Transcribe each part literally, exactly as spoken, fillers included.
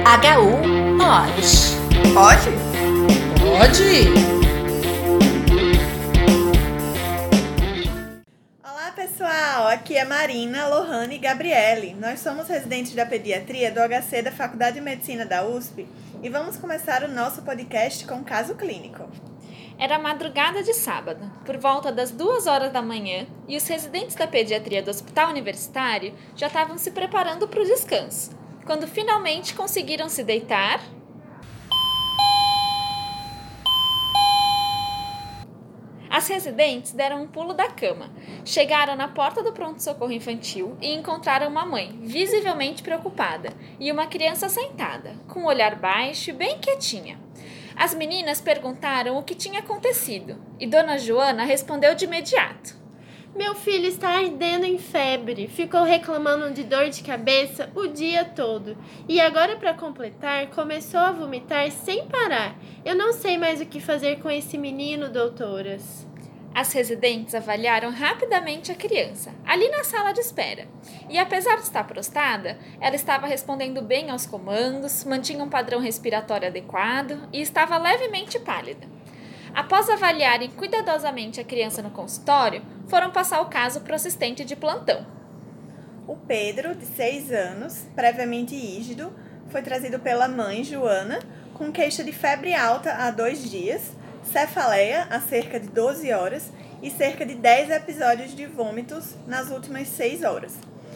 H U pode. Pode? Pode! Olá pessoal, aqui é Marina, Lohane e Gabriele. Nós somos residentes da pediatria do H C da Faculdade de Medicina da U S P e vamos começar o nosso podcast com caso clínico. Era madrugada de sábado, por volta das duas horas da manhã, e os residentes da pediatria do Hospital Universitário já estavam se preparando para o descanso. Quando finalmente conseguiram se deitar, as residentes deram um pulo da cama, chegaram na porta do pronto-socorro infantil e encontraram uma mãe visivelmente preocupada e uma criança sentada, com um olhar baixo e bem quietinha. As meninas perguntaram o que tinha acontecido e Dona Joana respondeu de imediato. Meu filho está ardendo em febre, ficou reclamando de dor de cabeça o dia todo. E agora, para completar, começou a vomitar sem parar. Eu não sei mais o que fazer com esse menino, doutoras. As residentes avaliaram rapidamente a criança, ali na sala de espera. E apesar de estar prostrada, ela estava respondendo bem aos comandos, mantinha um padrão respiratório adequado e estava levemente pálida. Após avaliarem cuidadosamente a criança no consultório, foram passar o caso para o assistente de plantão. O Pedro, de seis anos, previamente ígido, foi trazido pela mãe, Joana, com queixa de febre alta há dois dias, cefaleia há cerca de doze horas e cerca de dez episódios de vômitos nas últimas seis horas.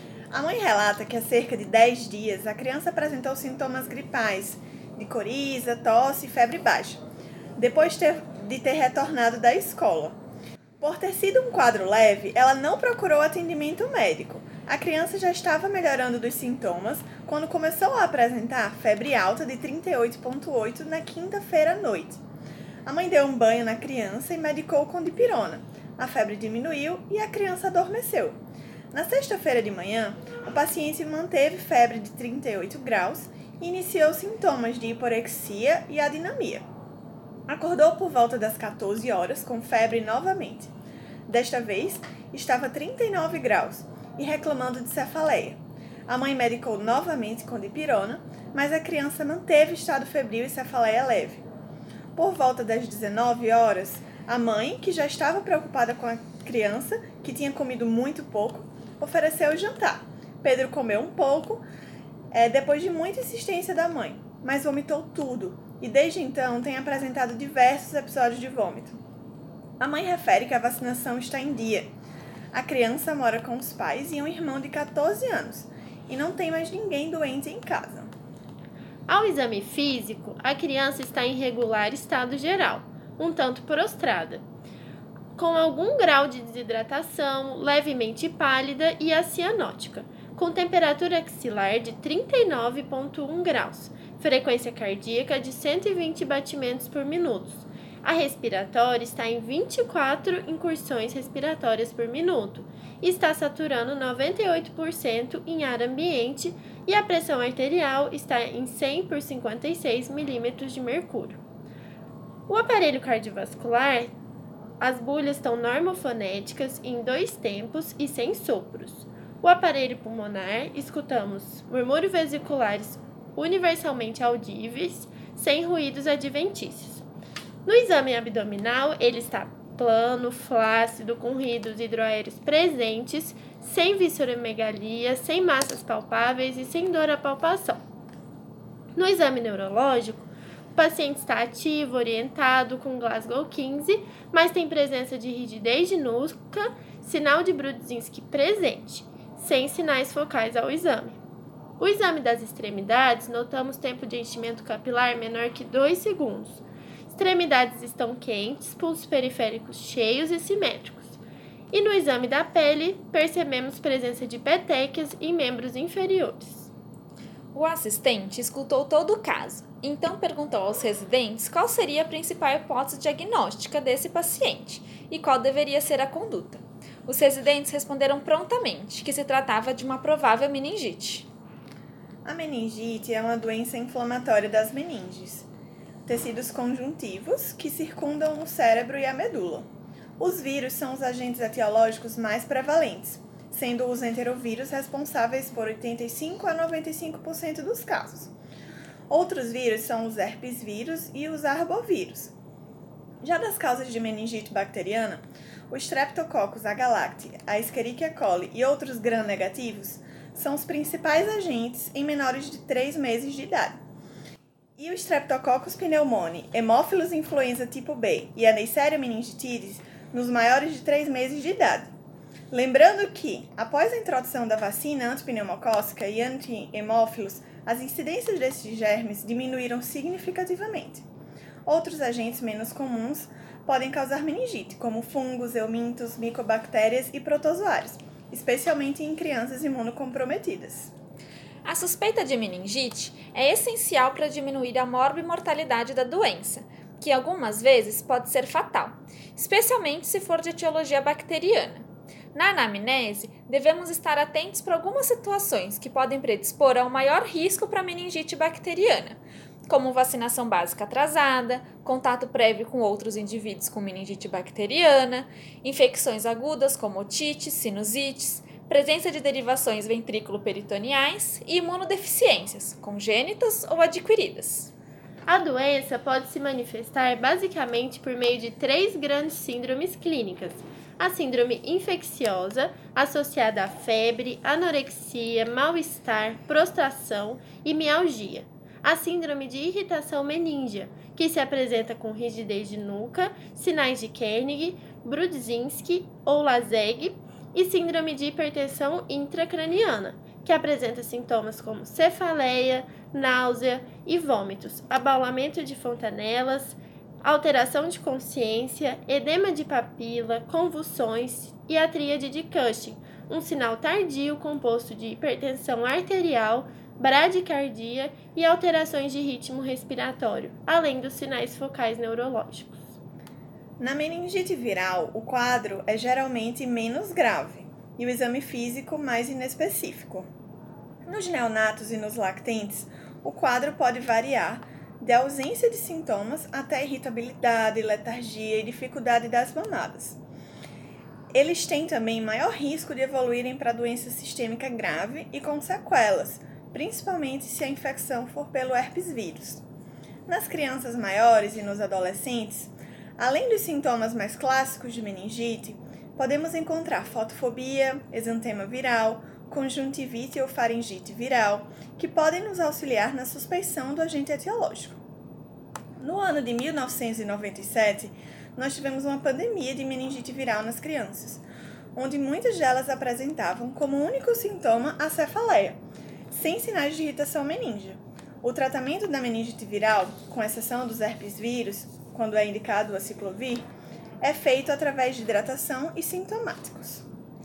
A mãe relata que há cerca de dez dias a criança apresentou sintomas gripais, de coriza, tosse e febre baixa, depois de ter retornado da escola. Por ter sido um quadro leve, ela não procurou atendimento médico. A criança já estava melhorando dos sintomas quando começou a apresentar febre alta de trinta e oito vírgula oito na quinta-feira à noite. A mãe deu um banho na criança e medicou com dipirona. A febre diminuiu e a criança adormeceu. Na sexta-feira de manhã, o paciente manteve febre de trinta e oito graus e iniciou sintomas de hiporexia e adinamia. Acordou por volta das quatorze horas com febre novamente. Desta vez, estava trinta e nove graus e reclamando de cefaleia. A mãe medicou novamente com dipirona, mas a criança manteve estado febril e cefaleia leve. Por volta das dezenove horas, a mãe, que já estava preocupada com a criança, que tinha comido muito pouco, ofereceu o jantar. Pedro comeu um pouco, é, depois de muita insistência da mãe, mas vomitou tudo e desde então tem apresentado diversos episódios de vômito. A mãe refere que a vacinação está em dia. A criança mora com os pais e um irmão de quatorze anos e não tem mais ninguém doente em casa. Ao exame físico, a criança está em regular estado geral, um tanto prostrada, com algum grau de desidratação, levemente pálida e acianótica, com temperatura axilar de trinta e nove vírgula um graus, frequência cardíaca de cento e vinte batimentos por minuto. A respiratória está em vinte e quatro incursões respiratórias por minuto e está saturando noventa e oito por cento em ar ambiente e a pressão arterial está em cem por cinquenta e seis milímetros de mercúrio. O aparelho cardiovascular, as bulhas estão normofonéticas em dois tempos e sem sopros. O aparelho pulmonar, escutamos murmúrios vesiculares universalmente audíveis, sem ruídos adventícios. No exame abdominal, ele está plano, flácido, com ruídos hidroaéreos presentes, sem visceromegalia, sem massas palpáveis e sem dor à palpação. No exame neurológico, o paciente está ativo, orientado, com Glasgow quinze, mas tem presença de rigidez de nuca, sinal de Brudzinski presente, sem sinais focais ao exame. O exame das extremidades, notamos tempo de enchimento capilar menor que dois segundos. Extremidades estão quentes, pulsos periféricos cheios e simétricos. E no exame da pele, percebemos presença de petequias em membros inferiores. O assistente escutou todo o caso, então perguntou aos residentes qual seria a principal hipótese diagnóstica desse paciente e qual deveria ser a conduta. Os residentes responderam prontamente que se tratava de uma provável meningite. A meningite é uma doença inflamatória das meninges, tecidos conjuntivos que circundam o cérebro e a medula. Os vírus são os agentes etiológicos mais prevalentes, sendo os enterovírus responsáveis por oitenta e cinco a noventa e cinco por cento dos casos. Outros vírus são os herpes vírus e os arbovírus. Já das causas de meningite bacteriana, o Streptococcus agalacti, a Escherichia coli e outros gram-negativos são os principais agentes em menores de três meses de idade. E o Streptococcus pneumoniae, Haemophilus influenza tipo B e a Neisseria meningitidis nos maiores de três meses de idade. Lembrando que, após a introdução da vacina antipneumocócica e anti-hemófilos, as incidências desses germes diminuíram significativamente. Outros agentes menos comuns podem causar meningite, como fungos, eumintos, micobactérias e protozoários, especialmente em crianças imunocomprometidas. A suspeita de meningite é essencial para diminuir a morbimortalidade da doença, que algumas vezes pode ser fatal, especialmente se for de etiologia bacteriana. Na anamnese, devemos estar atentos para algumas situações que podem predispor a um maior risco para meningite bacteriana, como vacinação básica atrasada, contato prévio com outros indivíduos com meningite bacteriana, infecções agudas como otites, sinusites, presença de derivações ventrículo-peritoneais e imunodeficiências, congênitas ou adquiridas. A doença pode se manifestar basicamente por meio de três grandes síndromes clínicas. A síndrome infecciosa, associada à febre, anorexia, mal-estar, prostração e mialgia. A síndrome de irritação meningea, que se apresenta com rigidez de nuca, sinais de Kernig, Brudzinski ou Lazeg, e síndrome de hipertensão intracraniana, que apresenta sintomas como cefaleia, náusea e vômitos, abaulamento de fontanelas, alteração de consciência, edema de papila, convulsões e a tríade de Cushing, um sinal tardio composto de hipertensão arterial, bradicardia e alterações de ritmo respiratório, além dos sinais focais neurológicos. Na meningite viral, o quadro é geralmente menos grave e o exame físico mais inespecífico. Nos neonatos e nos lactentes, o quadro pode variar de ausência de sintomas até irritabilidade, letargia e dificuldade das mamadas. Eles têm também maior risco de evoluírem para doença sistêmica grave e com sequelas, principalmente se a infecção for pelo herpes vírus. Nas crianças maiores e nos adolescentes, além dos sintomas mais clássicos de meningite, podemos encontrar fotofobia, exantema viral, conjuntivite ou faringite viral, que podem nos auxiliar na suspeição do agente etiológico. No ano de mil novecentos e noventa e sete, nós tivemos uma pandemia de meningite viral nas crianças, onde muitas delas apresentavam como único sintoma a cefaleia, sem sinais de irritação meníngea. O tratamento da meningite viral, com exceção dos herpes vírus, quando é indicado o aciclovir, é feito através de hidratação e sintomáticos.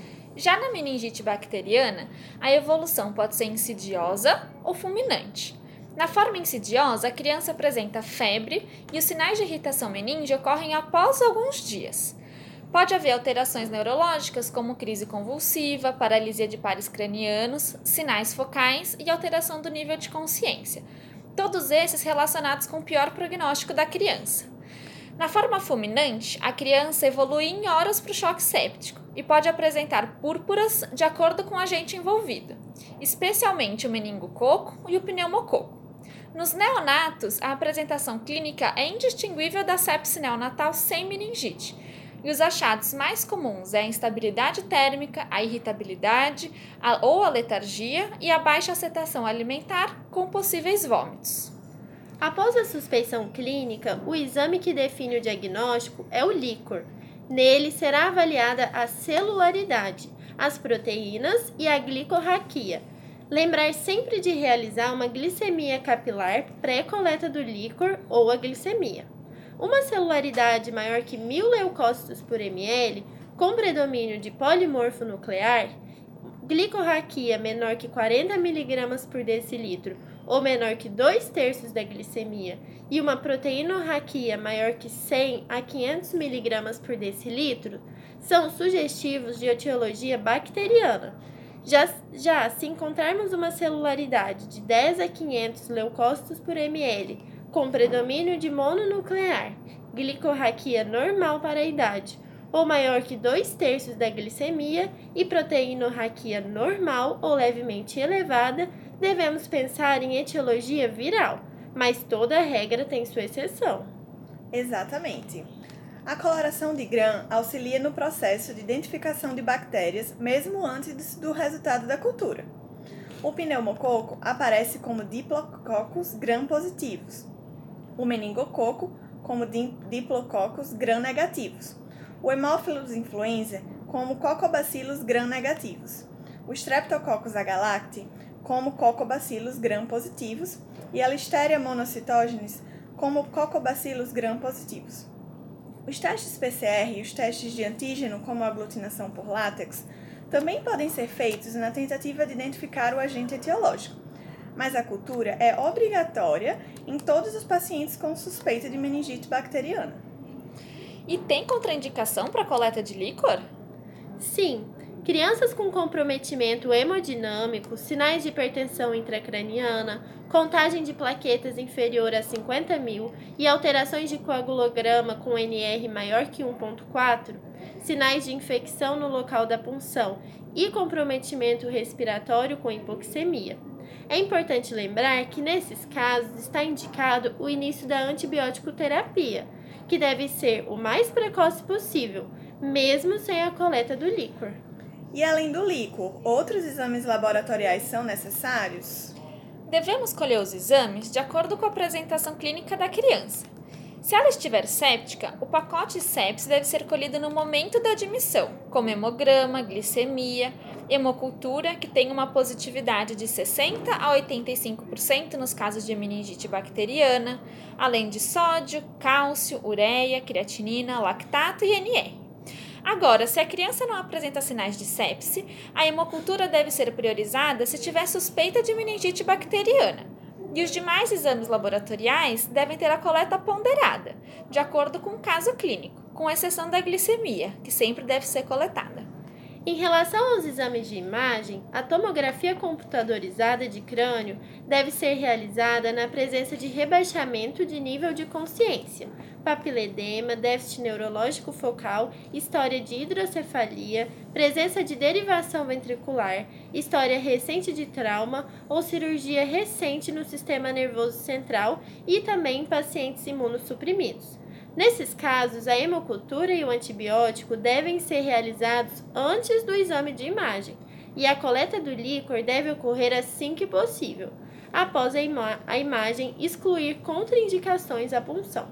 Já na meningite bacteriana, a evolução pode ser insidiosa ou fulminante. Na forma insidiosa, a criança apresenta febre e os sinais de irritação meníngea ocorrem após alguns dias. Pode haver alterações neurológicas como crise convulsiva, paralisia de pares cranianos, sinais focais e alteração do nível de consciência, todos esses relacionados com o pior prognóstico da criança. Na forma fulminante, a criança evolui em horas para o choque séptico e pode apresentar púrpuras de acordo com o agente envolvido, especialmente o meningococo e o pneumococo. Nos neonatos, a apresentação clínica é indistinguível da sepse neonatal sem meningite, e os achados mais comuns é a instabilidade térmica, a irritabilidade a, ou a letargia e a baixa aceitação alimentar com possíveis vômitos. Após a suspeição clínica, o exame que define o diagnóstico é o líquor. Nele será avaliada a celularidade, as proteínas e a glicorraquia. Lembrar sempre de realizar uma glicemia capilar pré-coleta do líquor ou a glicemia. Uma celularidade maior que mil leucócitos por ml, com predomínio de polimorfo nuclear, glicorraquia menor que quarenta miligramas por decilitro ou menor que dois terços da glicemia e uma proteinorraquia maior que cem a quinhentos miligramas por decilitro, são sugestivos de etiologia bacteriana. Já, já se encontrarmos uma celularidade de dez a quinhentos leucócitos por ml, com predomínio de mononuclear, glicorraquia normal para a idade, ou maior que dois terços da glicemia e proteinorraquia normal ou levemente elevada, devemos pensar em etiologia viral, mas toda regra tem sua exceção. Exatamente. A coloração de Gram auxilia no processo de identificação de bactérias mesmo antes do resultado da cultura. O pneumococo aparece como Diplococos gram-positivos, o meningococo como Diplococos gram-negativos, o Haemophilus influenza como Coccobacillus gram-negativos, o Streptococcus agalacti como Coccobacillus gram-positivos e a Listeria monocytogenes como Coccobacillus gram-positivos. Os testes P C R e os testes de antígeno, como a aglutinação por látex, também podem ser feitos na tentativa de identificar o agente etiológico, mas a cultura é obrigatória em todos os pacientes com suspeita de meningite bacteriana. E tem contraindicação para a coleta de líquor? Sim, crianças com comprometimento hemodinâmico, sinais de hipertensão intracraniana, contagem de plaquetas inferior a cinquenta mil e alterações de coagulograma com N R maior que um vírgula quatro, sinais de infecção no local da punção e comprometimento respiratório com hipoxemia. É importante lembrar que nesses casos está indicado o início da antibiótico terapia, que deve ser o mais precoce possível, mesmo sem a coleta do líquor. E além do líquor, outros exames laboratoriais são necessários? Devemos colher os exames de acordo com a apresentação clínica da criança. Se ela estiver séptica, o pacote sepse deve ser colhido no momento da admissão, como hemograma, glicemia, hemocultura, que tem uma positividade de sessenta a oitenta e cinco por cento nos casos de meningite bacteriana, além de sódio, cálcio, ureia, creatinina, lactato e N R. Agora, se a criança não apresenta sinais de sepse, a hemocultura deve ser priorizada se tiver suspeita de meningite bacteriana. E os demais exames laboratoriais devem ter a coleta ponderada, de acordo com o caso clínico, com exceção da glicemia, que sempre deve ser coletada. Em relação aos exames de imagem, a tomografia computadorizada de crânio deve ser realizada na presença de rebaixamento de nível de consciência, papiledema, déficit neurológico focal, história de hidrocefalia, presença de derivação ventricular, história recente de trauma ou cirurgia recente no sistema nervoso central e também em pacientes imunossuprimidos. Nesses casos, a hemocultura e o antibiótico devem ser realizados antes do exame de imagem e a coleta do líquor deve ocorrer assim que possível, após a, ima- a imagem excluir contraindicações à punção.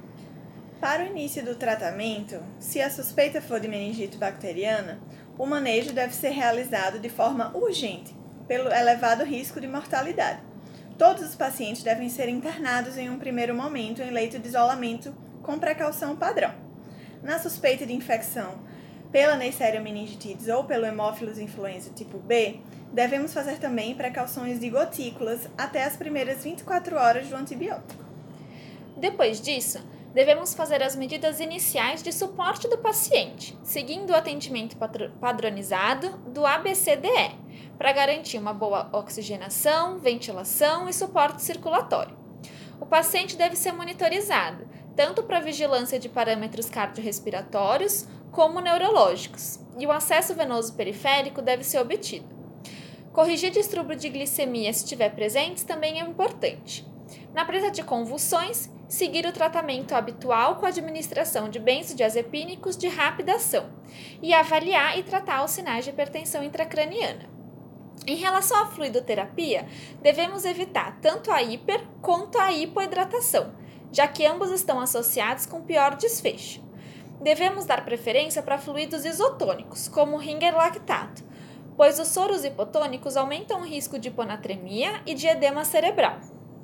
Para o início do tratamento, se a suspeita for de meningite bacteriana, o manejo deve ser realizado de forma urgente, pelo elevado risco de mortalidade. Todos os pacientes devem ser internados em um primeiro momento em leito de isolamento com precaução padrão. Na suspeita de infecção pela Neisseria meningitidis ou pelo Haemophilus influenza tipo B, devemos fazer também precauções de gotículas até as primeiras vinte e quatro horas do antibiótico. Depois disso, devemos fazer as medidas iniciais de suporte do paciente, seguindo o atendimento padronizado do A B C D E, para garantir uma boa oxigenação, ventilação e suporte circulatório. O paciente deve ser monitorizado, tanto para vigilância de parâmetros cardiorrespiratórios como neurológicos, e o acesso venoso periférico deve ser obtido. Corrigir distúrbio de glicemia se estiver presente também é importante. Na presença de convulsões, seguir o tratamento habitual com a administração de benzodiazepínicos de rápida ação e avaliar e tratar os sinais de hipertensão intracraniana. Em relação à fluidoterapia, devemos evitar tanto a hiper quanto a hipoidratação, já que ambos estão associados com pior desfecho. Devemos dar preferência para fluidos isotônicos, como o Ringer lactato, pois os soros hipotônicos aumentam o risco de hiponatremia e de edema cerebral.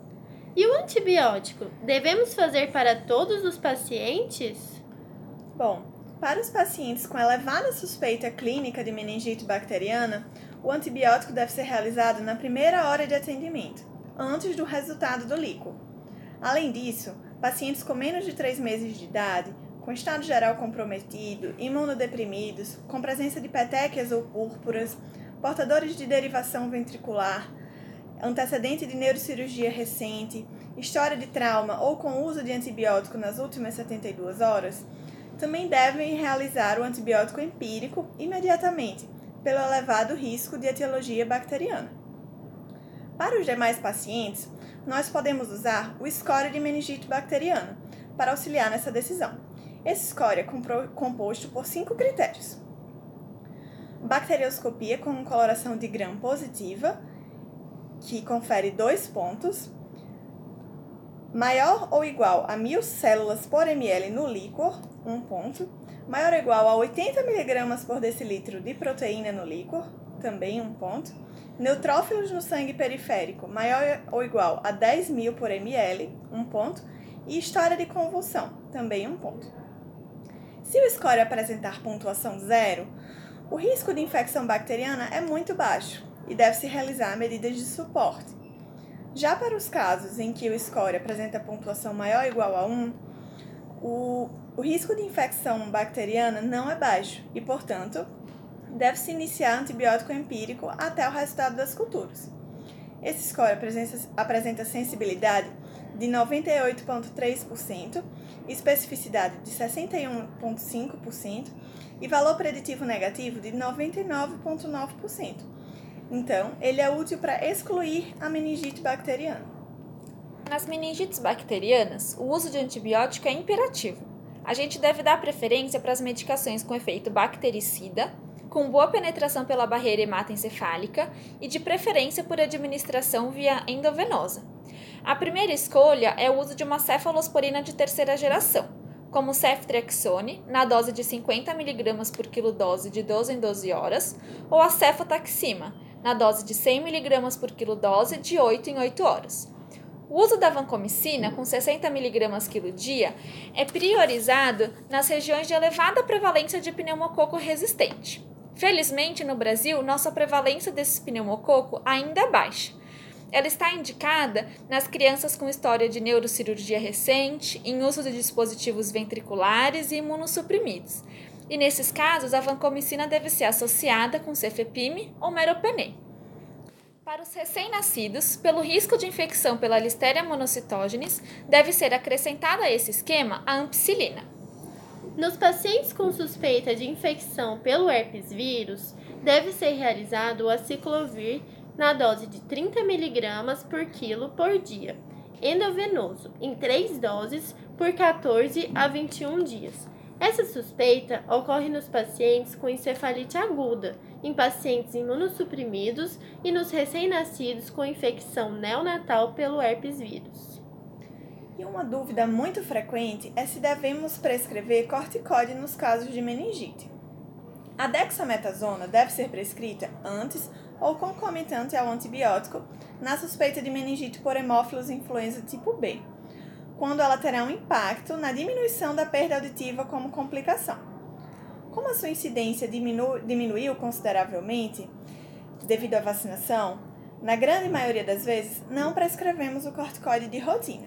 E o antibiótico? Devemos fazer para todos os pacientes? Bom, para os pacientes com elevada suspeita clínica de meningite bacteriana, o antibiótico deve ser realizado na primeira hora de atendimento, antes do resultado do líquor. Além disso, pacientes com menos de três meses de idade, com estado geral comprometido, imunodeprimidos, com presença de petequias ou púrpuras, portadores de derivação ventricular, antecedente de neurocirurgia recente, história de trauma ou com uso de antibiótico nas últimas setenta e duas horas, também devem realizar o antibiótico empírico imediatamente, pelo elevado risco de etiologia bacteriana. Para os demais pacientes, nós podemos usar o score de meningite bacteriana para auxiliar nessa decisão. Esse score é composto por cinco critérios. Bacterioscopia com coloração de Gram positiva, que confere dois pontos. Maior ou igual a mil células por ml no líquor, um ponto. Maior ou igual a oitenta miligramas por decilitro de proteína no líquor, também um ponto. Neutrófilos no sangue periférico, maior ou igual a dez mil por ml, um ponto. E história de convulsão, também um ponto. Se o score apresentar pontuação zero, o risco de infecção bacteriana é muito baixo e deve-se realizar medidas de suporte. Já para os casos em que o score apresenta pontuação maior ou igual a um, o, o risco de infecção bacteriana não é baixo e, portanto, deve-se iniciar antibiótico empírico até o resultado das culturas. Esse score apresenta, apresenta sensibilidade de noventa e oito vírgula três por cento, especificidade de sessenta e um vírgula cinco por cento e valor preditivo negativo de noventa e nove vírgula nove por cento. Então, ele é útil para excluir a meningite bacteriana. Nas meningites bacterianas, o uso de antibiótico é imperativo. A gente deve dar preferência para as medicações com efeito bactericida, com boa penetração pela barreira hematoencefálica e de preferência por administração via endovenosa. A primeira escolha é o uso de uma cefalosporina de terceira geração, como ceftriaxone, na dose de cinquenta miligramas por quilodose de doze em doze horas, ou a cefotaxima, na dose de cem miligramas por quilodose de oito em oito horas. O uso da vancomicina, com sessenta miligramas quilo dia, é priorizado nas regiões de elevada prevalência de pneumococo resistente. Felizmente, no Brasil, nossa prevalência desse pneumococo ainda é baixa. Ela está indicada nas crianças com história de neurocirurgia recente, em uso de dispositivos ventriculares e imunossuprimidos. E nesses casos, a vancomicina deve ser associada com cefepime ou meropenem. Para os recém-nascidos, pelo risco de infecção pela Listeria monocytogenes, deve ser acrescentada a esse esquema a ampicilina. Nos pacientes com suspeita de infecção pelo herpes vírus, deve ser realizado o aciclovir na dose de trinta miligramas por quilo por dia, endovenoso, em três doses por quatorze a vinte e um dias. Essa suspeita ocorre nos pacientes com encefalite aguda, em pacientes imunossuprimidos e nos recém-nascidos com infecção neonatal pelo herpes vírus. E uma dúvida muito frequente é se devemos prescrever corticóide nos casos de meningite. A dexametasona deve ser prescrita antes ou concomitante ao antibiótico na suspeita de meningite por hemófilos influenza tipo B, quando ela terá um impacto na diminuição da perda auditiva como complicação. Como a sua incidência diminu- diminuiu consideravelmente devido à vacinação, na grande maioria das vezes não prescrevemos o corticoide de rotina.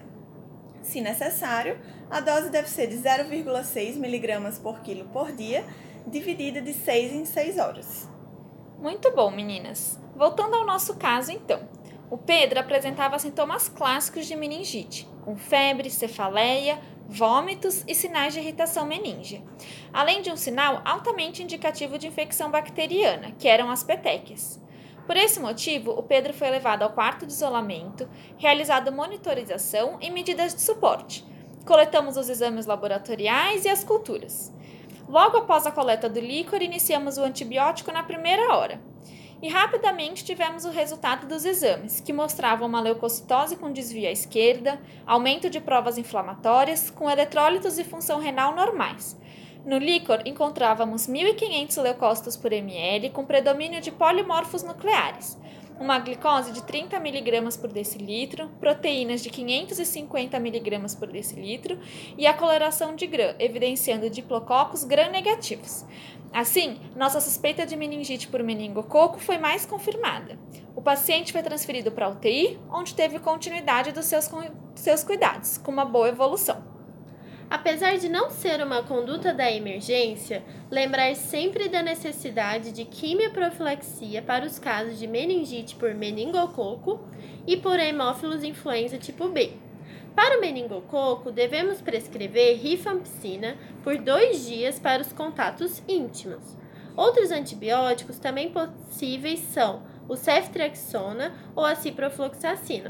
Se necessário, a dose deve ser de zero vírgula seis miligramas por quilo por dia, dividida de seis em seis horas. Muito bom, meninas. Voltando ao nosso caso, então. O Pedro apresentava sintomas clássicos de meningite, com febre, cefaleia, vômitos e sinais de irritação meníngea, além de um sinal altamente indicativo de infecção bacteriana, que eram as petequias. Por esse motivo, o Pedro foi levado ao quarto de isolamento, realizado monitorização e medidas de suporte. Coletamos os exames laboratoriais e as culturas. Logo após a coleta do líquor, iniciamos o antibiótico na primeira hora. E rapidamente tivemos o resultado dos exames, que mostravam uma leucocitose com desvio à esquerda, aumento de provas inflamatórias, com eletrólitos e função renal normais. No líquor, encontrávamos mil e quinhentos leucócitos por ml, com predomínio de polimorfos nucleares, uma glicose de trinta miligramas por decilitro, proteínas de quinhentos e cinquenta miligramas por decilitro e a coloração de Gram, evidenciando diplococos gram-negativos. Assim, nossa suspeita de meningite por meningococo foi mais confirmada. O paciente foi transferido para a U T I, onde teve continuidade dos seus, seus cuidados, com uma boa evolução. Apesar de não ser uma conduta da emergência, lembrar sempre da necessidade de quimioprofilaxia para os casos de meningite por meningococo e por hemófilos influenza tipo B. Para o meningococo, devemos prescrever rifampicina por dois dias para os contatos íntimos. Outros antibióticos também possíveis são o ceftriaxona ou a ciprofloxacina.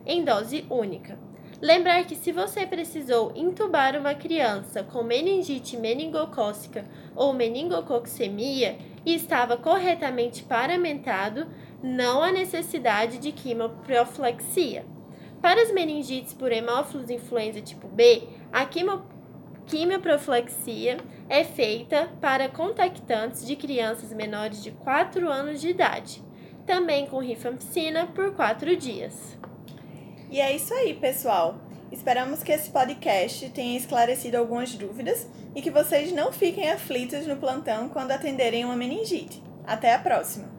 em dose única. Lembrar que se você precisou intubar uma criança com meningite meningocócica ou meningococcemia e estava corretamente paramentado, não há necessidade de quimioprofilaxia. Para as meningites por hemófilos influenza tipo B, a quimio, quimioprofilaxia é feita para contactantes de crianças menores de quatro anos de idade, também com rifampicina por quatro dias. E é isso aí, pessoal. Esperamos que esse podcast tenha esclarecido algumas dúvidas e que vocês não fiquem aflitos no plantão quando atenderem uma meningite. Até a próxima!